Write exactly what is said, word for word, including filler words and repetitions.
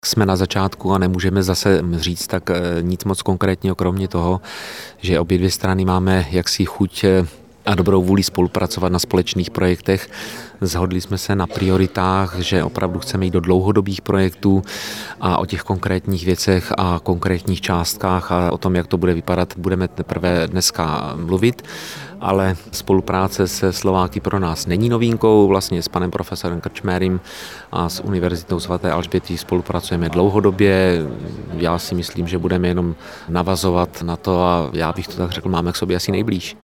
Jsme na začátku a nemůžeme zase říct tak nic moc konkrétního, kromě toho, že obě dvě strany máme jaksi chuť a dobrou vůli spolupracovat na společných projektech. Shodli jsme se na prioritách, že opravdu chceme jít do dlouhodobých projektů a o těch konkrétních věcech a konkrétních částkách a o tom, jak to bude vypadat, budeme teprve dneska mluvit. Ale spolupráce se Slováky pro nás není novinkou. Vlastně s panem profesorem Krčmérem a s Univerzitou svaté Alžběty spolupracujeme dlouhodobě. Já si myslím, že budeme jenom navazovat na to a já bych to tak řekl, máme k sobě asi nejblíž.